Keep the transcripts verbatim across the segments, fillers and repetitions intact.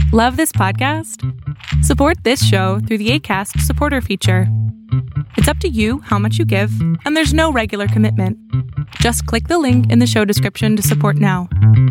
Love this podcast? Support this show through the Acast supporter feature. It's up to you how much you give, and there's no regular commitment. Just click the link in the show description to support now.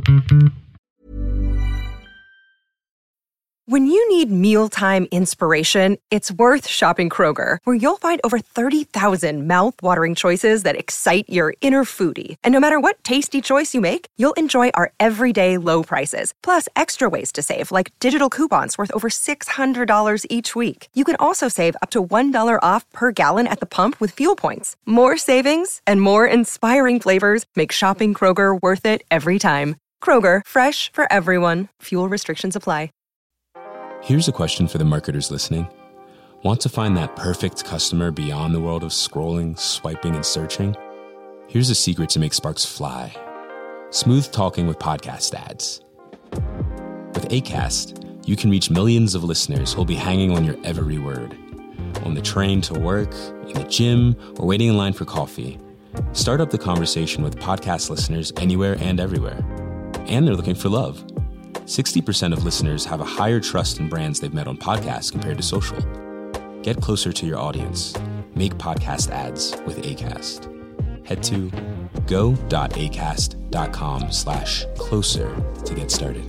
When you need mealtime inspiration, it's worth shopping Kroger, where you'll find over thirty thousand mouth-watering choices that excite your inner foodie. And no matter what tasty choice you make, you'll enjoy our everyday low prices, plus extra ways to save, like digital coupons worth over six hundred dollars each week. You can also save up to one dollar off per gallon at the pump with fuel points. More savings and more inspiring flavors make shopping Kroger worth it every time. Kroger, fresh for everyone. Fuel restrictions apply. Here's a question for the marketers listening. Want to find that perfect customer beyond the world of scrolling, swiping, and searching? Here's a secret to make sparks fly. Smooth talking with podcast ads. With Acast, you can reach millions of listeners who'll be hanging on your every word. On the train to work, in the gym, or waiting in line for coffee. Start up the conversation with podcast listeners anywhere and everywhere. And they're looking for love. sixty percent of listeners have a higher trust in brands they've met on podcasts compared to social. Get closer to your audience. Make podcast ads with Acast. Head to go.acast.com slash closer to get started.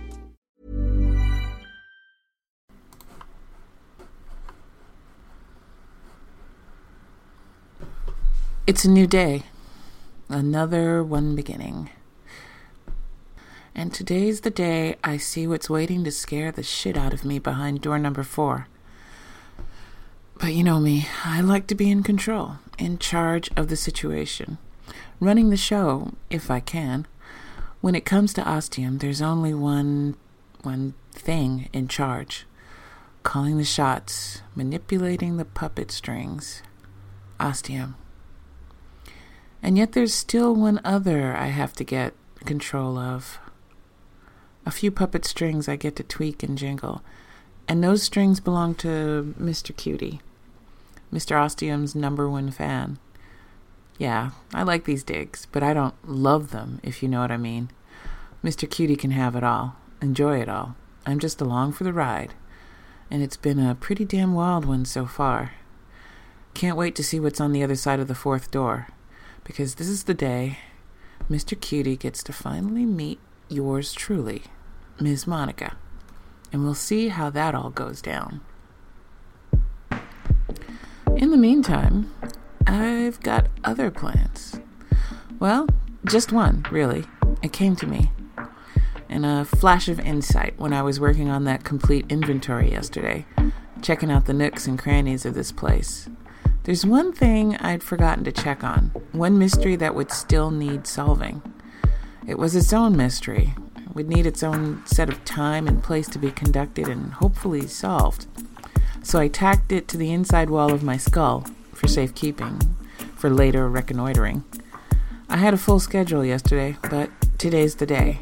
It's a new day. Another one beginning. And today's the day I see what's waiting to scare the shit out of me behind door number four. But you know me, I like to be in control, in charge of the situation, running the show, if I can. When it comes to Ostium, there's only one, one thing in charge. Calling the shots, manipulating the puppet strings. Ostium. And yet there's still one other I have to get control of. A few puppet strings I get to tweak and jingle, and those strings belong to Mister Cutie, Mister Ostium's number one fan. Yeah, I like these digs, but I don't love them, if you know what I mean. Mister Cutie can have it all, enjoy it all. I'm just along for the ride, and it's been a pretty damn wild one so far. Can't wait to see what's on the other side of the fourth door, because this is the day Mister Cutie gets to finally meet yours truly, Miz Monica, and we'll see how that all goes down. In the meantime, I've got other plans. Well, just one, really. It came to me in a flash of insight when I was working on that complete inventory yesterday, checking out the nooks and crannies of this place. There's one thing I'd forgotten to check on, one mystery that would still need solving. It was its own mystery. It would need its own set of time and place to be conducted and hopefully solved. So I tacked it to the inside wall of my skull for safekeeping, for later reconnoitering. I had a full schedule yesterday, but today's the day.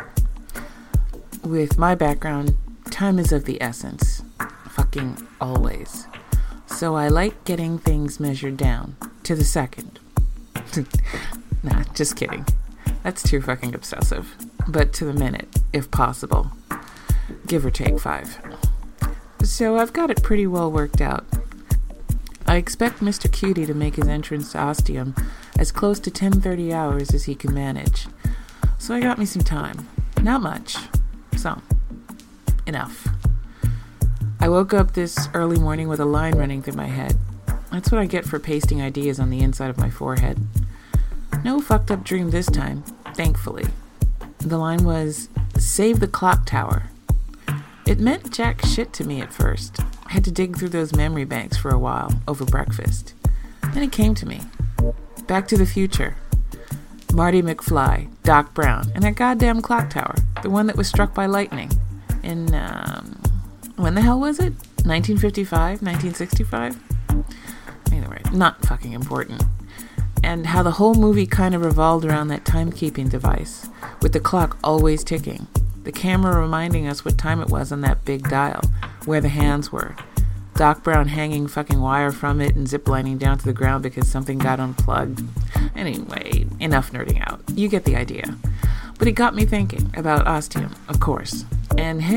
With my background, time is of the essence. Fucking always. So I like getting things measured down to the second. Nah, just kidding. That's too fucking obsessive. But to the minute, if possible. Give or take five. So I've got it pretty well worked out. I expect Mister Cutie to make his entrance to Ostium as close to ten thirty hours as he can manage. So I got me some time. Not much. Some. Enough. I woke up this early morning with a line running through my head. That's what I get for pasting ideas on the inside of my forehead. No fucked up dream this time, thankfully. The line was, "Save the clock tower." It meant jack shit to me at first. I had to dig through those memory banks for a while, over breakfast. Then it came to me. Back to the Future. Marty McFly, Doc Brown, and that goddamn clock tower. The one that was struck by lightning. In, um... when the hell was it? nineteen fifty-five? nineteen sixty-five? Anyway, not fucking important. And how the whole movie kind of revolved around that timekeeping device, with the clock always ticking. The camera reminding us what time it was on that big dial, where the hands were. Doc Brown hanging fucking wire from it and ziplining down to the ground because something got unplugged. Anyway, enough nerding out. You get the idea. But it got me thinking about Ostium, of course. And hey,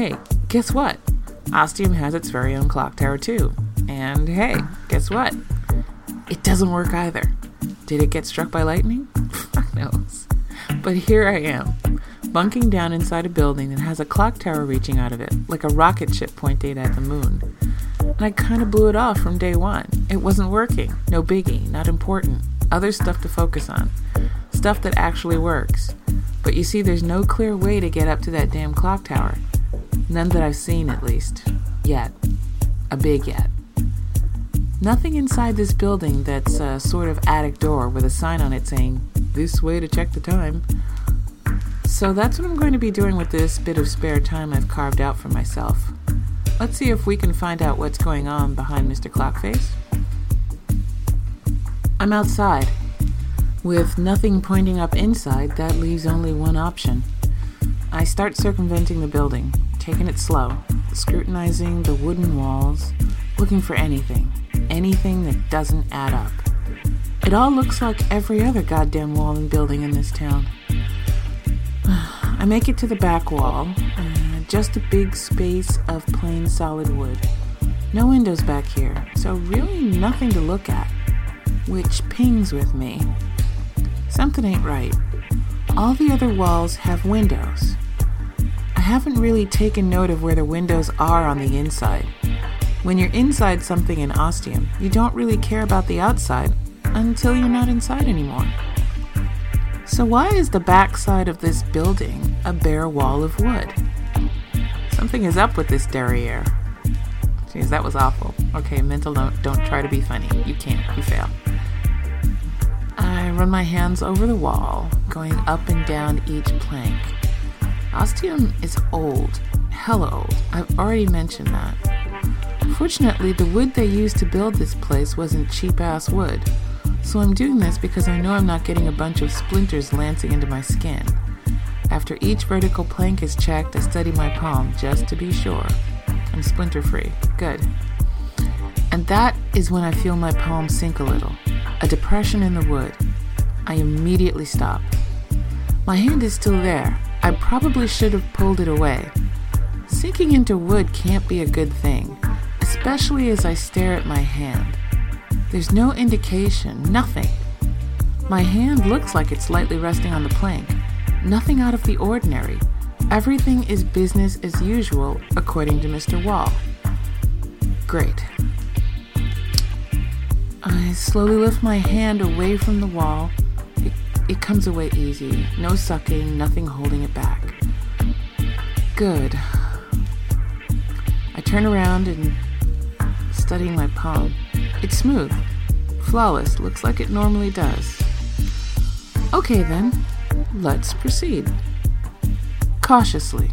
Guess what? Ostium has its very own clock tower too. And hey, guess what? It doesn't work either. Did it get struck by lightning? Fuck knows. But here I am, bunking down inside a building that has a clock tower reaching out of it, like a rocket ship pointed at the moon. And I kind of blew it off from day one. It wasn't working. No biggie. Not important. Other stuff to focus on. Stuff that actually works. But you see, there's no clear way to get up to that damn clock tower. None that I've seen, at least. Yet. A big yet. Nothing inside this building that's a sort of attic door with a sign on it saying, "This way to check the time." So that's what I'm going to be doing with this bit of spare time I've carved out for myself. Let's see if we can find out what's going on behind Mister Clockface. I'm outside. With nothing pointing up inside, that leaves only one option. I start circumventing the building, taking it slow, scrutinizing the wooden walls, looking for anything, anything that doesn't add up. It all looks like every other goddamn wall and building in this town. I make it to the back wall, uh, just a big space of plain solid wood. No windows back here, so really nothing to look at, which pings with me. Something ain't right. All the other walls have windows. I haven't really taken note of where the windows are on the inside. When you're inside something in Ostium, you don't really care about the outside until you're not inside anymore. So why is the back side of this building a bare wall of wood? Something is up with this derriere. Jeez, that was awful. Okay, mental note, don't try to be funny. You can't, you fail. I run my hands over the wall, going up and down each plank. Ostium is old, hella old. I've already mentioned that. Fortunately, the wood they used to build this place wasn't cheap-ass wood, so I'm doing this because I know I'm not getting a bunch of splinters lancing into my skin. After each vertical plank is checked, I study my palm just to be sure. I'm splinter-free. Good. And that is when I feel my palm sink a little. A depression in the wood. I immediately stop. My hand is still there. I probably should have pulled it away. Sinking into wood can't be a good thing, especially as I stare at my hand. There's no indication, nothing. My hand looks like it's lightly resting on the plank. Nothing out of the ordinary. Everything is business as usual, according to Mister Wall. Great. I slowly lift my hand away from the wall. It, it comes away easy. No sucking, nothing holding it back. Good. I turn around and study my palm. It's smooth, flawless, looks like it normally does. Okay then, let's proceed. Cautiously.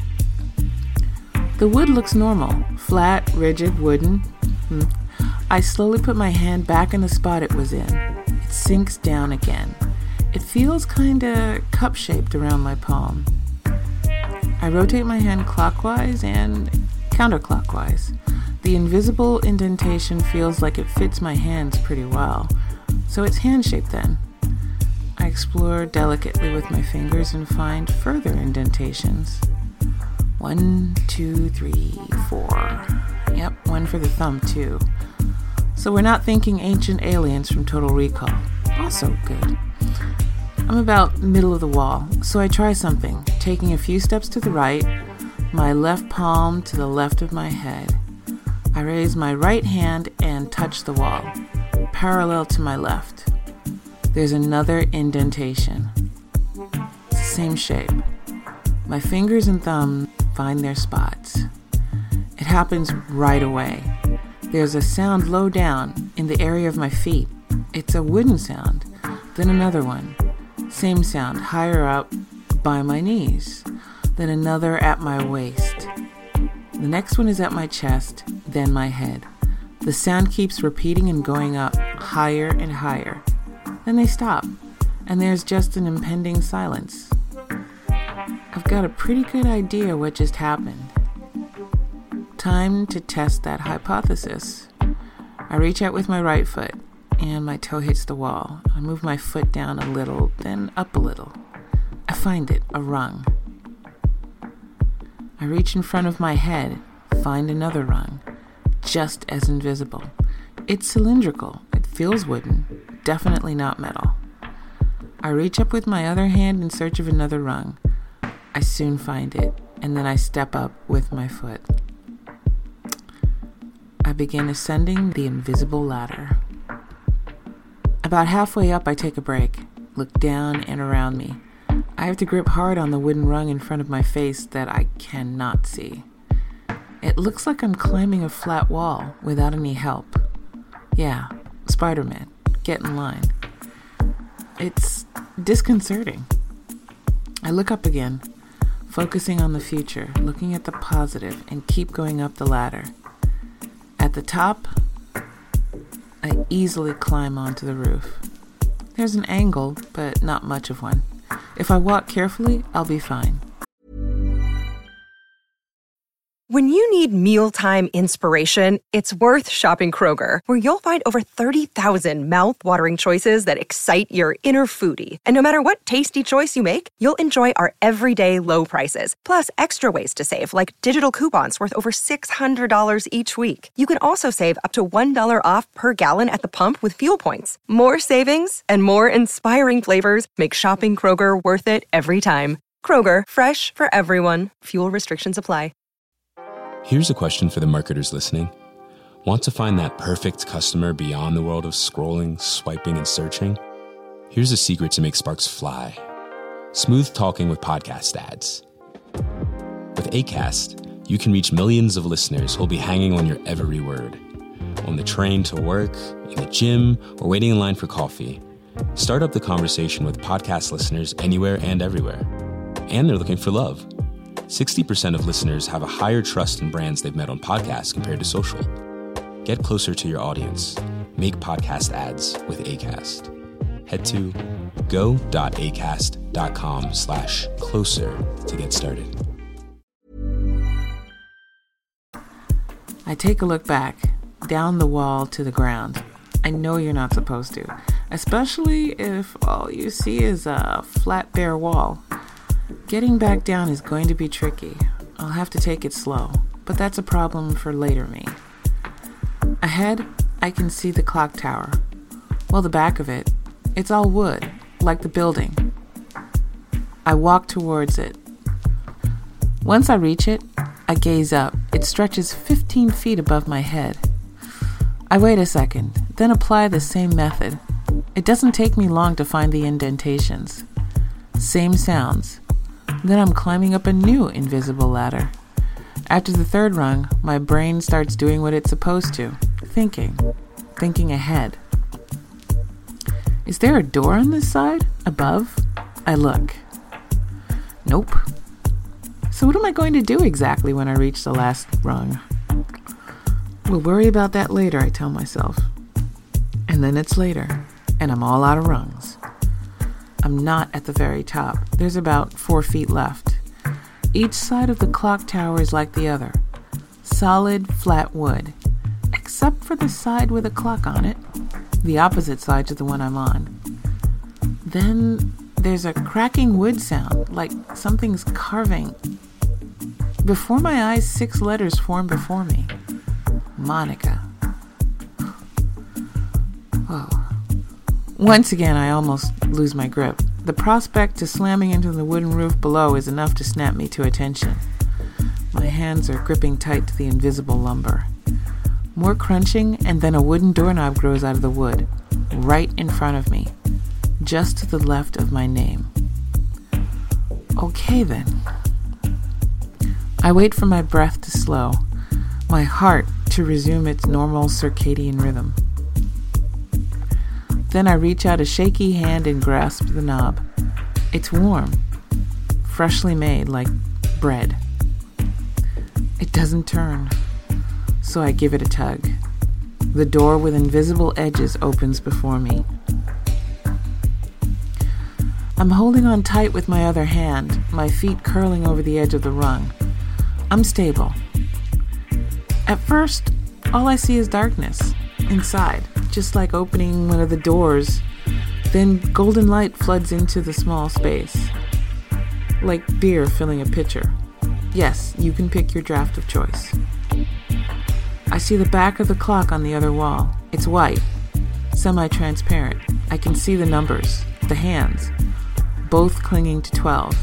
The wood looks normal, flat, rigid, wooden. Hmm. I slowly put my hand back in the spot it was in. It sinks down again. It feels kinda cup-shaped around my palm. I rotate my hand clockwise and counterclockwise. The invisible indentation feels like it fits my hands pretty well, so it's hand-shaped then. I explore delicately with my fingers and find further indentations. One, two, three, four. Yep, one for the thumb too. So we're not thinking ancient aliens from Total Recall. Also good. I'm about middle of the wall, so I try something, taking a few steps to the right, my left palm to the left of my head. I raise my right hand and touch the wall, parallel to my left. There's another indentation. It's the same shape. My fingers and thumb find their spots. It happens right away. There's a sound low down in the area of my feet. It's a wooden sound, then another one. Same sound higher up by my knees, then another at my waist. The next one is at my chest, then my head. The sound keeps repeating and going up, higher and higher. Then they stop, and there's just an impending silence. I've got a pretty good idea what just happened. Time to test that hypothesis. I reach out with my right foot, and my toe hits the wall. I move my foot down a little, then up a little. I find it, a rung. I reach in front of my head, find another rung, just as invisible. It's cylindrical. It feels wooden, definitely not metal. I reach up with my other hand in search of another rung. I soon find it, and then I step up with my foot. I begin ascending the invisible ladder. About halfway up, I take a break, look down and around me. I have to grip hard on the wooden rung in front of my face that I cannot see. It looks like I'm climbing a flat wall without any help. Yeah, Spider-Man, get in line. It's disconcerting. I look up again, focusing on the future, looking at the positive, and keep going up the ladder. At the top, I easily climb onto the roof. There's an angle, but not much of one. If I walk carefully, I'll be fine. When you need mealtime inspiration, it's worth shopping Kroger, where you'll find over thirty thousand mouth-watering choices that excite your inner foodie. And no matter what tasty choice you make, you'll enjoy our everyday low prices, plus extra ways to save, like digital coupons worth over six hundred dollars each week. You can also save up to one dollar off per gallon at the pump with fuel points. More savings and more inspiring flavors make shopping Kroger worth it every time. Kroger, fresh for everyone. Fuel restrictions apply. Here's a question for the marketers listening. Want to find that perfect customer beyond the world of scrolling, swiping, and searching? Here's a secret to make sparks fly. Smooth talking with podcast ads. With Acast, you can reach millions of listeners who'll be hanging on your every word. On the train to work, in the gym, or waiting in line for coffee. Start up the conversation with podcast listeners anywhere and everywhere. And they're looking for love. sixty percent of listeners have a higher trust in brands they've met on podcasts compared to social. Get closer to your audience. Make podcast ads with Acast. Head to go.acast.com slash closer to get started. I take a look back, down the wall to the ground. I know you're not supposed to, especially if all you see is a flat, bare wall. Getting back down is going to be tricky. I'll have to take it slow, but that's a problem for later me. Ahead, I can see the clock tower. Well, the back of it, it's all wood, like the building. I walk towards it. Once I reach it, I gaze up. It stretches fifteen feet above my head. I wait a second, then apply the same method. It doesn't take me long to find the indentations. Same sounds. Then I'm climbing up a new invisible ladder. After the third rung, my brain starts doing what it's supposed to. Thinking. Thinking ahead. Is there a door on this side? Above? I look. Nope. So what am I going to do exactly when I reach the last rung? We'll worry about that later, I tell myself. And then it's later, and I'm all out of rungs. I'm not at the very top. There's about four feet left. Each side of the clock tower is like the other. Solid, flat wood. Except for the side with a clock on it. The opposite side to the one I'm on. Then there's a cracking wood sound, like something's carving. Before my eyes, six letters form before me. Monica. Whoa. Once again, I almost lose my grip. The prospect to slamming into the wooden roof below is enough to snap me to attention. My hands are gripping tight to the invisible lumber. More crunching, and then a wooden doorknob grows out of the wood, right in front of me, just to the left of my name. Okay then. I wait for my breath to slow, my heart to resume its normal circadian rhythm. Then I reach out a shaky hand and grasp the knob. It's warm, freshly made, like bread. It doesn't turn, so I give it a tug. The door with invisible edges opens before me. I'm holding on tight with my other hand, my feet curling over the edge of the rung. I'm stable. At first, all I see is darkness inside, just like opening one of the doors. Then golden light floods into the small space, like beer filling a pitcher. Yes, you can pick your draft of choice. I see the back of the clock on the other wall. It's white, semi-transparent. I can see the numbers, the hands, both clinging to twelve.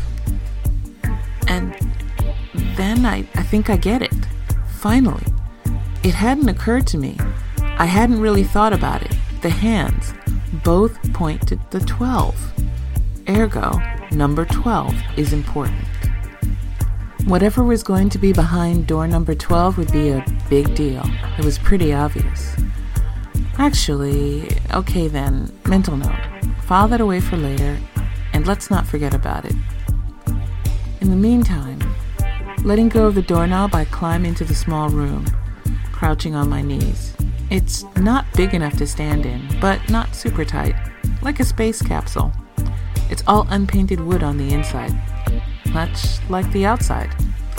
And then I, I think I get it. Finally. It hadn't occurred to me. I hadn't really thought about it. The hands both point to the twelve. Ergo, number twelve is important. Whatever was going to be behind door number twelve would be a big deal. It was pretty obvious. Actually, okay then, mental note. File that away for later, and let's not forget about it. In the meantime, letting go of the doorknob, I climb into the small room, crouching on my knees. It's not big enough to stand in, but not super tight, like a space capsule. It's all unpainted wood on the inside, much like the outside.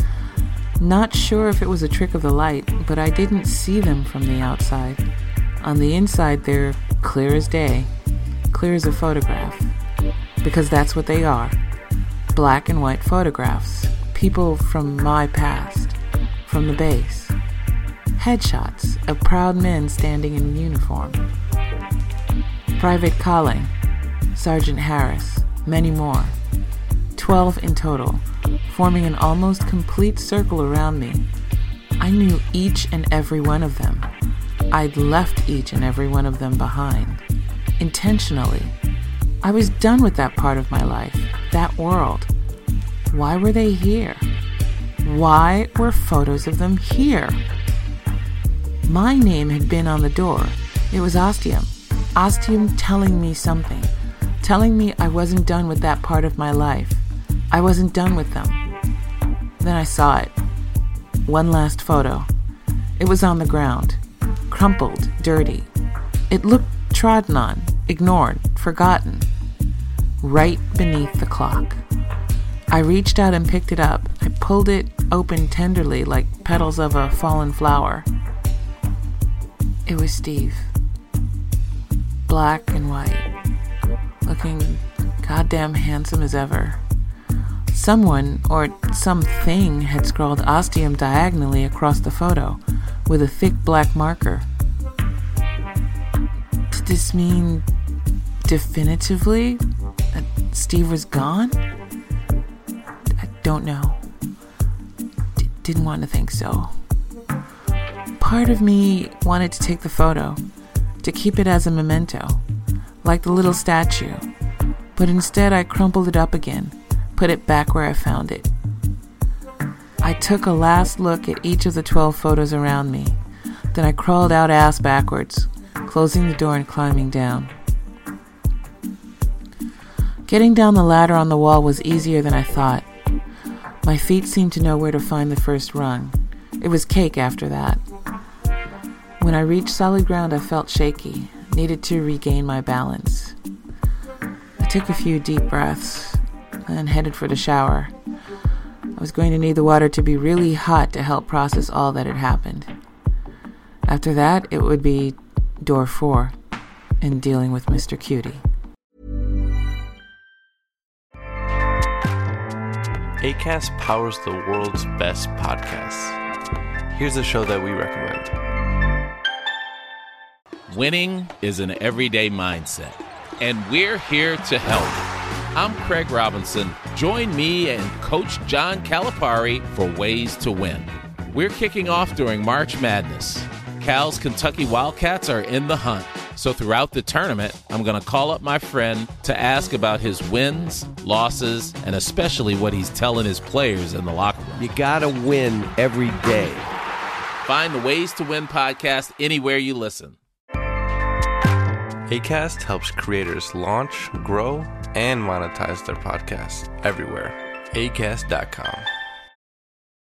Not sure if it was a trick of the light, but I didn't see them from the outside. On the inside, they're clear as day, clear as a photograph, because that's what they are. Black and white photographs, people from my past, from the base. Headshots of proud men standing in uniform. Private Colling, Sergeant Harris, many more. Twelve in total, forming an almost complete circle around me. I knew each and every one of them. I'd left each and every one of them behind. Intentionally. I was done with that part of my life, that world. Why were they here? Why were photos of them here? My name had been on the door. It was Ostium. Ostium telling me something. Telling me I wasn't done with that part of my life. I wasn't done with them. Then I saw it. One last photo. It was on the ground. Crumpled, dirty. It looked trodden on, ignored, forgotten. Right beneath the clock. I reached out and picked it up. I pulled it open tenderly like petals of a fallen flower. It was Steve. Black and white. Looking goddamn handsome as ever. Someone, or something, had scrawled Ostium diagonally across the photo with a thick black marker. Did this mean definitively that Steve was gone? I don't know. D- didn't want to think so. Part of me wanted to take the photo, to keep it as a memento, like the little statue, but instead I crumpled it up again, put it back where I found it. I took a last look at each of the twelve photos around me, then I crawled out ass backwards, closing the door and climbing down. Getting down the ladder on the wall was easier than I thought. My feet seemed to know where to find the first rung. It was cake after that. When I reached solid ground, I felt shaky, needed to regain my balance. I took a few deep breaths, and headed for the shower. I was going to need the water to be really hot to help process all that had happened. After that, it would be door four, and dealing with Mister Cutie. Acast powers the world's best podcasts. Here's a show that we recommend. Winning is an everyday mindset, and we're here to help. I'm Craig Robinson. Join me and Coach John Calipari for Ways to Win. We're kicking off during March Madness. Cal's Kentucky Wildcats are in the hunt. So throughout the tournament, I'm going to call up my friend to ask about his wins, losses, and especially what he's telling his players in the locker room. You got to win every day. Find the Ways to Win podcast anywhere you listen. Acast helps creators launch, grow, and monetize their podcasts everywhere. acast dot com.